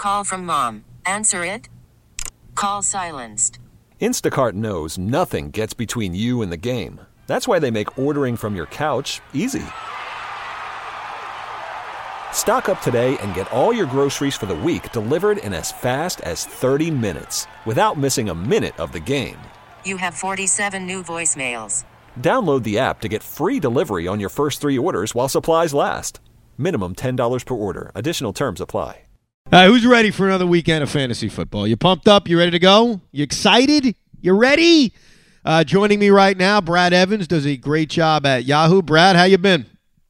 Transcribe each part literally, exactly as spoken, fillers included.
Call from mom. Answer it. Call silenced. Instacart knows nothing gets between you and the game. That's why they make ordering from your couch easy. Stock up today and get all your groceries for the week delivered in as fast as thirty minutes without missing a minute of the game. You have forty-seven new voicemails. Download the app to get free delivery on your first three orders while supplies last. Minimum ten dollars per order. Additional terms apply. All right, who's ready for another weekend of fantasy football? You pumped up? You ready to go? You excited? You ready? Uh, joining me right now, Brad Evans does a great job at Yahoo. Brad, how you been?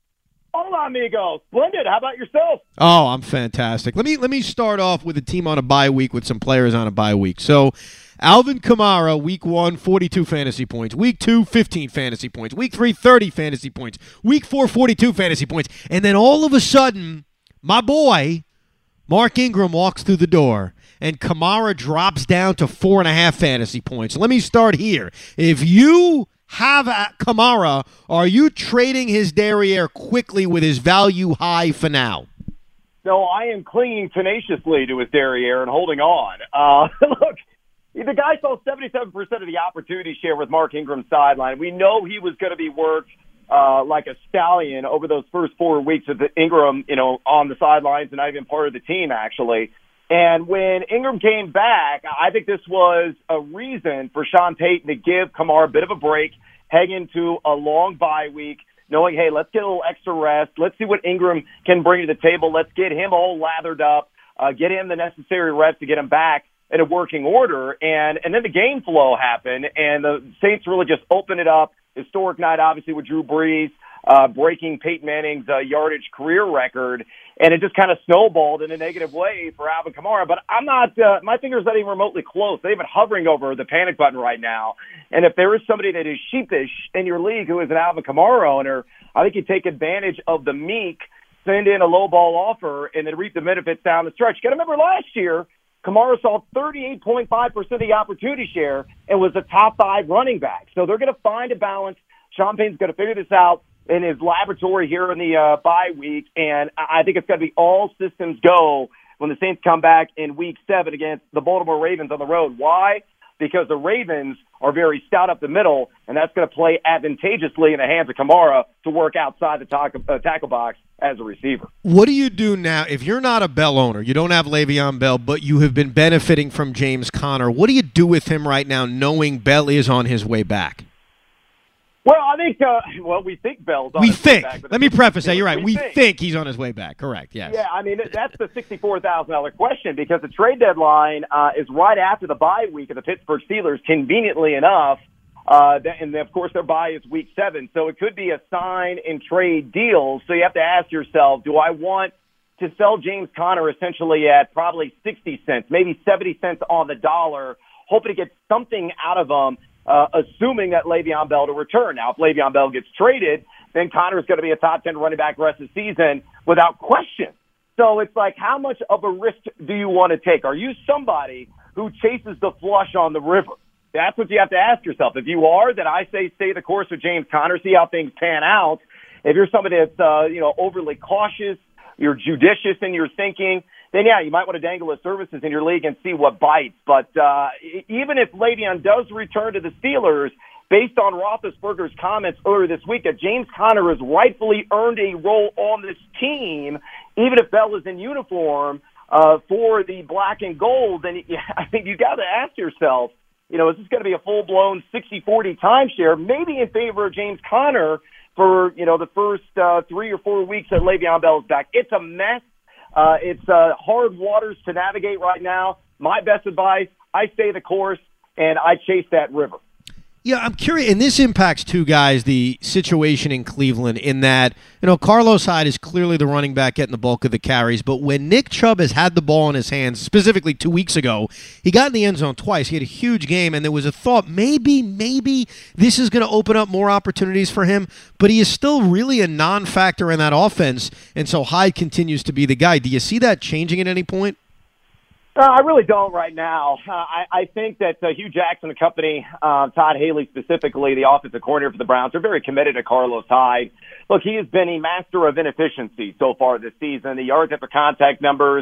Hola, amigo. Splendid. How about yourself? Oh, I'm fantastic. Let me let me start off with a team on a bye week with some players on a bye week. So, Alvin Kamara, week one, forty-two fantasy points. Week two, fifteen fantasy points. Week three, thirty fantasy points. Week four, forty-two fantasy points. And then all of a sudden, my boy, Mark Ingram, walks through the door, and Kamara drops down to four and a half fantasy points. Let me start here. If you have Kamara, are you trading his derriere quickly with his value high for now? No, I am clinging tenaciously to his derriere and holding on. Uh, look, the guy saw seventy-seven percent of the opportunity share with Mark Ingram's sideline. We know he was going to be worked uh, like a stallion over those first four weeks with Ingram, you know, on the sidelines and not even part of the team, actually. And when Ingram came back, I think this was a reason for Sean Payton to give Kamara a bit of a break, heading into a long bye week, knowing, hey, let's get a little extra rest. Let's see what Ingram can bring to the table. Let's get him all lathered up, uh, get him the necessary reps to get him back in a working order. And, and then the game flow happened, and the Saints really just opened it up. Historic night, obviously, with Drew Brees uh, breaking Peyton Manning's uh, yardage career record. And it just kind of snowballed in a negative way for Alvin Kamara. But I'm not, uh, my finger's not even remotely close. They've been hovering over the panic button right now. And if there is somebody that is sheepish in your league who is an Alvin Kamara owner, I think you take advantage of the meek, send in a low ball offer, and then reap the benefits down the stretch. You got to remember last year, Kamara saw thirty-eight point five percent of the opportunity share and was a top five running back. So they're going to find a balance. Sean Payton's going to figure this out in his laboratory here in the uh, bye week, and I think it's going to be all systems go when the Saints come back in week seven against the Baltimore Ravens on the road. Why? Because the Ravens are very stout up the middle, and that's going to play advantageously in the hands of Kamara to work outside the tackle, uh, tackle box as a receiver. What do you do now if you're not a Bell owner? You don't have Le'Veon Bell, but you have been benefiting from James Conner. What do you do with him right now knowing Bell is on his way back? Well, I think, uh, well, we think Bell's on we his think. way back. Let me preface that. You're right. We, we think. think he's on his way back. Correct, yes. Yeah, I mean, that's the sixty-four thousand dollars question because the trade deadline uh, is right after the bye week of the Pittsburgh Steelers, conveniently enough. Uh, and, of course, their bye is week seven. So it could be a sign and trade deal. So you have to ask yourself, do I want to sell James Conner essentially at probably sixty cents, maybe seventy cents on the dollar, hoping to get something out of them, Uh, assuming that Le'Veon Bell to return. Now, if Le'Veon Bell gets traded, then Conner's going to be a top ten running back the rest of the season without question. So it's like, how much of a risk do you want to take? Are you somebody who chases the flush on the river? That's what you have to ask yourself. If you are, then I say stay the course with James Conner, see how things pan out. If you're somebody that's uh, you know overly cautious, you're judicious in your thinking, then yeah, you might want to dangle his services in your league and see what bites. But uh, even if Le'Veon does return to the Steelers, based on Roethlisberger's comments earlier this week that James Conner has rightfully earned a role on this team, even if Bell is in uniform uh, for the black and gold, then yeah, I think you got to ask yourself, you know, is this going to be a full-blown sixty forty timeshare, maybe in favor of James Conner for, you know, the first uh, three or four weeks that Le'Veon Bell is back? It's a mess. Uh, it's uh, hard waters to navigate right now. My best advice, I stay the course, and I chase that river. Yeah, I'm curious, and this impacts two guys, the situation in Cleveland, in that, you know, Carlos Hyde is clearly the running back getting the bulk of the carries, but when Nick Chubb has had the ball in his hands, specifically two weeks ago, he got in the end zone twice. He had a huge game, and there was a thought, maybe, maybe this is going to open up more opportunities for him, but he is still really a non-factor in that offense, and so Hyde continues to be the guy. Do you see that changing at any point? Uh, I really don't right now. Uh, I, I think that uh, Hugh Jackson and company, uh, Todd Haley specifically, the offensive coordinator for the Browns, are very committed to Carlos Hyde. Look, he has been a master of inefficiency so far this season. The yards after contact numbers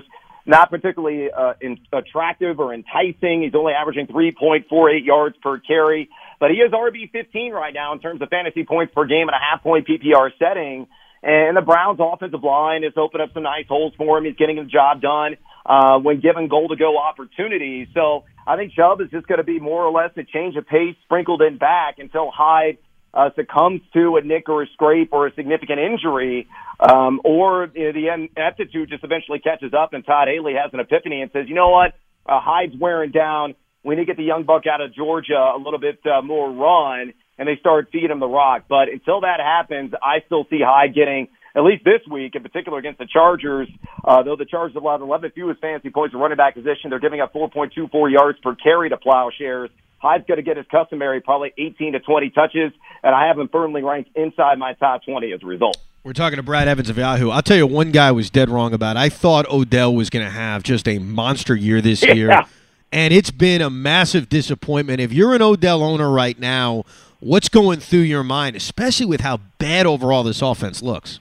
not particularly uh, in, attractive or enticing. He's only averaging three point four eight yards per carry, but he is R B fifteen right now in terms of fantasy points per game in a half-point P P R setting. And the Browns' offensive line has opened up some nice holes for him. He's getting the job done uh, when given goal-to-go opportunities. So I think Chubb is just going to be more or less a change of pace sprinkled in back until Hyde uh, succumbs to a nick or a scrape or a significant injury, um, or you know, the aptitude just eventually catches up and Todd Haley has an epiphany and says, you know what, uh, Hyde's wearing down. We need to get the young buck out of Georgia a little bit uh, more run, and they start feeding him the rock. But until that happens, I still see Hyde getting, at least this week, in particular against the Chargers, uh, though the Chargers have allowed eleven fewest fantasy points in running back position, they're giving up four point two four yards per carry to Plowshares. Hyde's going to get his customary probably eighteen to twenty touches, and I have him firmly ranked inside my top twenty as a result. We're talking to Brad Evans of Yahoo. I'll tell you one guy I was dead wrong about. I thought Odell was going to have just a monster year this yeah. year, and it's been a massive disappointment. If you're an Odell owner right now, what's going through your mind, especially with how bad overall this offense looks?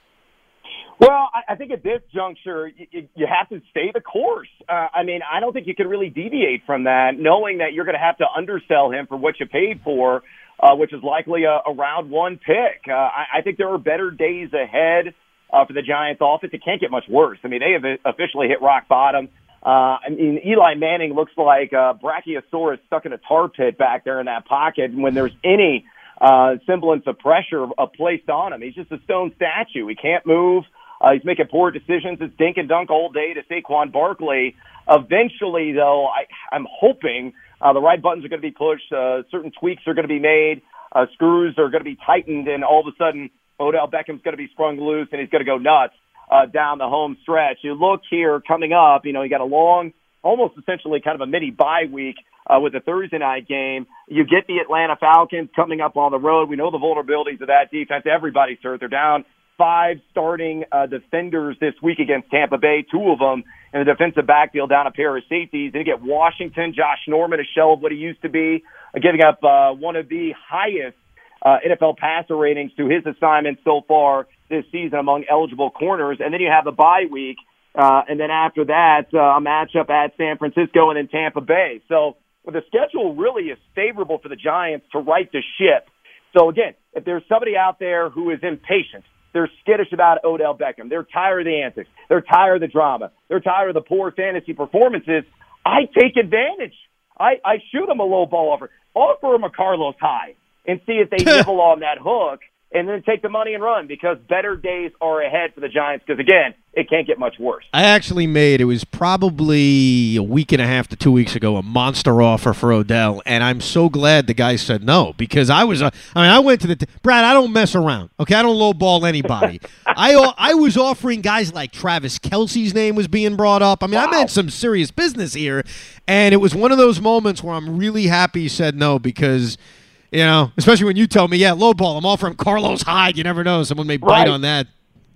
Well, I think at this juncture, you, you have to stay the course. Uh, I mean, I don't think you can really deviate from that, knowing that you're going to have to undersell him for what you paid for, uh, which is likely a, a round one pick. Uh, I, I think there are better days ahead uh, for the Giants offense. It can't get much worse. I mean, they have officially hit rock bottom. Uh, I mean, Eli Manning looks like a Brachiosaurus stuck in a tar pit back there in that pocket when there's any uh, semblance of pressure uh, placed on him. He's just a stone statue. He can't move. Uh, he's making poor decisions. It's dink and dunk all day to Saquon Barkley. Eventually, though, I, I'm hoping uh, the right buttons are going to be pushed. Uh, certain tweaks are going to be made. Uh, screws are going to be tightened, and all of a sudden, Odell Beckham's going to be sprung loose, and he's going to go nuts uh, down the home stretch. You look here coming up, you know, you got a long, almost essentially kind of a mini bye week uh, with the Thursday night game. You get the Atlanta Falcons coming up on the road. We know the vulnerabilities of that defense. Everybody's hurt. They're down five starting uh, defenders this week against Tampa Bay, two of them in the defensive backfield, down a pair of safeties. Then you get Washington, Josh Norman, a shell of what he used to be, uh, giving up uh, one of the highest uh, N F L passer ratings to his assignment so far this season among eligible corners. And then you have the bye week, uh, and then after that, uh, a matchup at San Francisco and then Tampa Bay. So well, the schedule really is favorable for the Giants to right the ship. So again, if there's somebody out there who is impatient, they're skittish about Odell Beckham, they're tired of the antics, they're tired of the drama, they're tired of the poor fantasy performances, I take advantage. I, I shoot them a low ball offer. Offer them a Carlos Hyde and see if they nibble on that hook, and then take the money and run, because better days are ahead for the Giants, because, again, it can't get much worse. I actually made, it was probably a week and a half to two weeks ago, a monster offer for Odell, and I'm so glad the guy said no, because I was, uh, I mean, I went to the, t- Brad, I don't mess around, okay? I don't lowball anybody. I I was offering guys like Travis Kelce's name was being brought up. I mean, wow. I meant some serious business here, and it was one of those moments where I'm really happy he said no, because – you know, especially when you tell me, yeah, low ball, I'm offering Carlos Hyde. You never know. Someone may bite right. on that.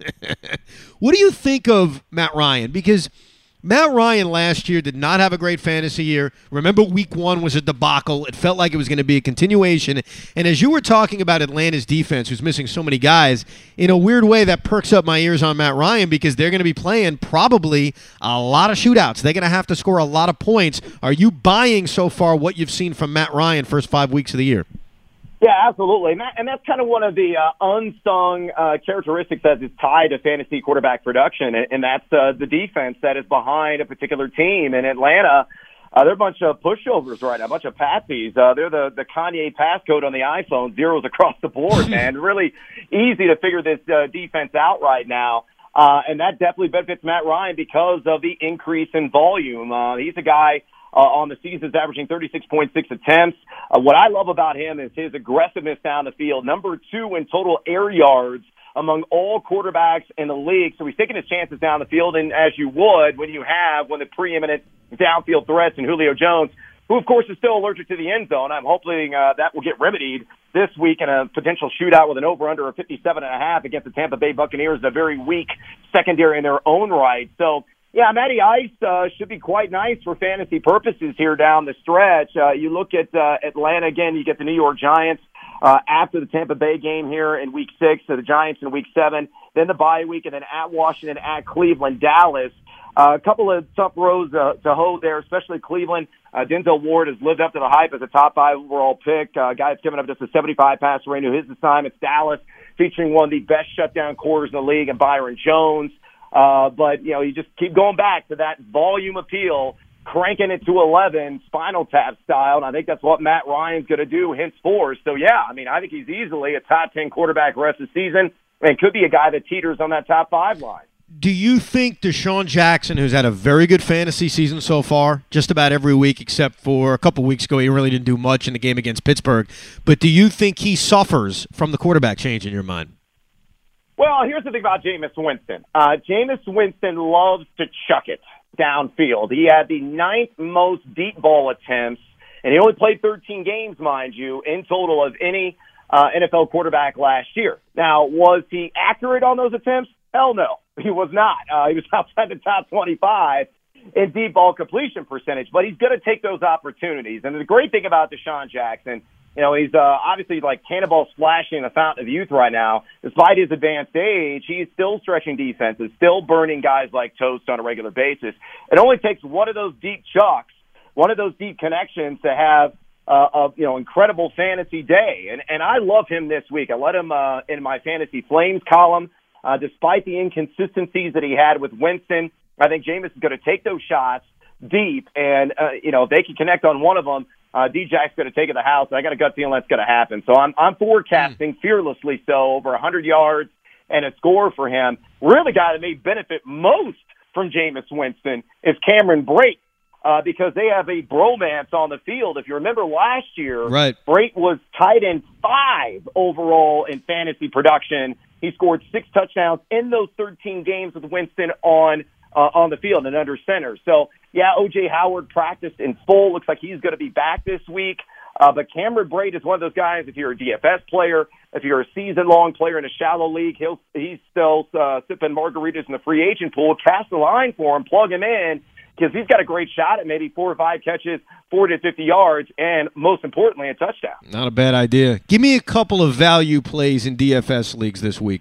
What do you think of Matt Ryan? Because Matt Ryan last year did not have a great fantasy year. Remember, week one was a debacle. It felt like it was going to be a continuation. And as you were talking about Atlanta's defense, who's missing so many guys, in a weird way, that perks up my ears on Matt Ryan, because they're going to be playing probably a lot of shootouts. They're going to have to score a lot of points. Are you buying so far what you've seen from Matt Ryan first five weeks of the year? Yeah, absolutely. And, that, and that's kind of one of the uh, unsung uh, characteristics that is tied to fantasy quarterback production, and, and that's uh, the defense that is behind a particular team. In Atlanta, uh, they're a bunch of pushovers right now, a bunch of patsies. Uh, they're the, the Kanye passcode on the iPhone, zeros across the board, man. Really easy to figure this uh, defense out right now. Uh, and that definitely benefits Matt Ryan because of the increase in volume. Uh, he's a guy Uh, on the season is averaging thirty-six point six attempts. Uh, what I love about him is his aggressiveness down the field. Number two in total air yards among all quarterbacks in the league. So he's taking his chances down the field, and as you would when you have one of the preeminent downfield threats in Julio Jones, who, of course, is still allergic to the end zone. I'm hoping uh, that will get remedied this week in a potential shootout with an over-under of fifty-seven and a half against the Tampa Bay Buccaneers, a very weak secondary in their own right. So, yeah, Matty Ice uh, should be quite nice for fantasy purposes here down the stretch. Uh, you look at uh, Atlanta again, you get the New York Giants uh, after the Tampa Bay game here in week six, so the Giants in week seven, then the bye week, and then at Washington, at Cleveland, Dallas. Uh, a couple of tough rows uh, to hoe there, especially Cleveland. Uh, Denzel Ward has lived up to the hype as a top five overall pick. Uh, guy that's given up just a seventy-five passer rating to his assignments. Dallas, featuring one of the best shutdown corners in the league, and Byron Jones. Uh, but, you know, you just keep going back to that volume appeal, cranking it to eleven, Spinal Tap style, and I think that's what Matt Ryan's going to do henceforth. So, yeah, I mean, I think he's easily a top ten quarterback rest of the season and could be a guy that teeters on that top five line. Do you think Deshaun Jackson, who's had a very good fantasy season so far, just about every week except for a couple weeks ago, he really didn't do much in the game against Pittsburgh, but do you think he suffers from the quarterback change in your mind? Well, here's the thing about Jameis Winston. Uh, Jameis Winston loves to chuck it downfield. He had the ninth most deep ball attempts, and he only played thirteen games, mind you, in total of any uh, N F L quarterback last year. Now, was he accurate on those attempts? Hell no, he was not. Uh, he was outside the top twenty-five in deep ball completion percentage, but he's going to take those opportunities. And the great thing about Deshaun Jackson, you know, he's uh, obviously like cannonball splashing the fountain of youth right now. Despite his advanced age, he's still stretching defenses, still burning guys like toast on a regular basis. It only takes one of those deep chucks, one of those deep connections to have uh, a you know incredible fantasy day. And and I love him this week. I let him uh, in my Fantasy Flames column. Uh, despite the inconsistencies that he had with Winston, I think Jameis is going to take those shots deep, and uh, you know if they can connect on one of them, uh, D-Jack's going to take it to the house. I got a gut feeling that's going to happen. So I'm I'm forecasting mm. fearlessly so over one hundred yards and a score for him. Really, the guy that may benefit most from Jameis Winston is Cameron Brate, uh, because they have a bromance on the field. If you remember last year, right. Brate was tight end five overall in fantasy production. He scored six touchdowns in those thirteen games with Winston on uh, on the field and under center. So, yeah, O J Howard practiced in full. Looks like he's going to be back this week. Uh, but Cameron Brate is one of those guys, if you're a D F S player, if you're a season-long player in a shallow league, he'll he's still uh, sipping margaritas in the free agent pool. Cast the line for him, plug him in, because he's got a great shot at maybe four or five catches, forty to fifty yards, and most importantly, a touchdown. Not a bad idea. Give me a couple of value plays in D F S leagues this week.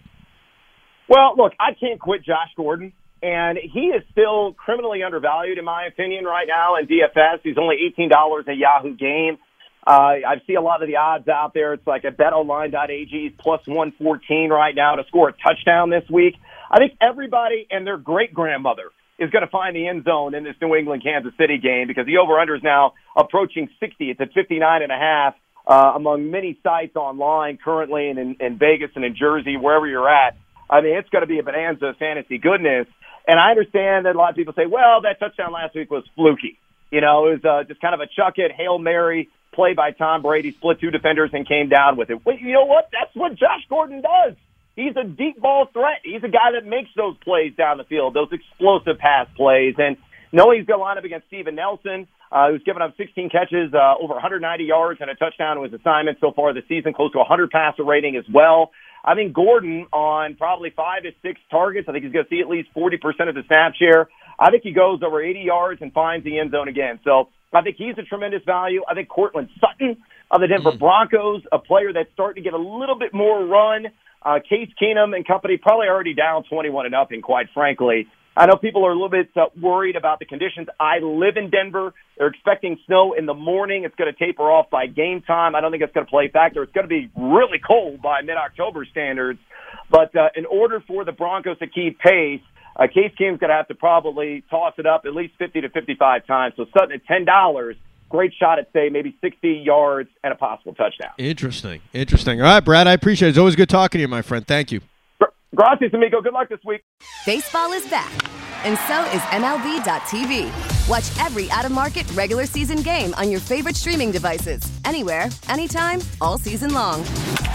Well, look, I can't quit Josh Gordon, and he is still criminally undervalued, in my opinion, right now in D F S. He's only eighteen dollars a Yahoo game. Uh, I see a lot of the odds out there. It's like at bet online dot a g plus one fourteen right now to score a touchdown this week. I think everybody and their great-grandmother is going to find the end zone in this New England-Kansas City game because the over-under is now approaching sixty. It's at fifty-nine and a half uh, among many sites online currently and in, in Vegas and in Jersey, wherever you're at. I mean, it's going to be a bonanza of fantasy goodness. And I understand that a lot of people say, well, that touchdown last week was fluky. You know, it was uh, just kind of a chuck-it, Hail Mary play by Tom Brady, split two defenders and came down with it. Well, you know what? That's what Josh Gordon does. He's a deep ball threat. He's a guy that makes those plays down the field, those explosive pass plays. And knowing he's going to line up against Steven Nelson, uh, who's given up sixteen catches, uh, over one hundred ninety yards and a touchdown in his assignment so far this season, close to one hundred passer rating as well. I think Gordon on probably five to six targets. I think he's going to see at least forty percent of the snap share. I think he goes over eighty yards and finds the end zone again. So I think he's a tremendous value. I think Cortland Sutton of the Denver Broncos, a player that's starting to get a little bit more run. Uh, Case Keenum and company probably already down twenty-one to nothing, quite frankly. I know people are a little bit uh, worried about the conditions. I live in Denver. They're expecting snow in the morning. It's going to taper off by game time. I don't think it's going to play a factor. It's going to be really cold by mid-October standards. But uh, in order for the Broncos to keep pace, uh, Case Keenum's going to have to probably toss it up at least fifty to fifty-five times. So Sutton at ten dollars, great shot at, say, maybe sixty yards and a possible touchdown. Interesting. Interesting. All right, Brad, I appreciate it. It's always good talking to you, my friend. Thank you. Gracias, amigo. Good luck this week. Baseball is back, and so is M L B dot T V. Watch every out-of-market regular season game on your favorite streaming devices, anywhere, anytime, all season long.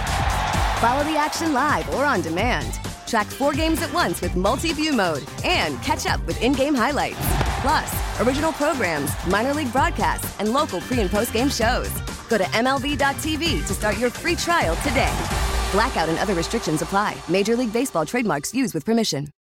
Follow the action live or on demand. Track four games at once with multi-view mode and catch up with in-game highlights. Plus, original programs, minor league broadcasts, and local pre- and post-game shows. Go to M L B dot T V to start your free trial today. Blackout and other restrictions apply. Major League Baseball trademarks used with permission.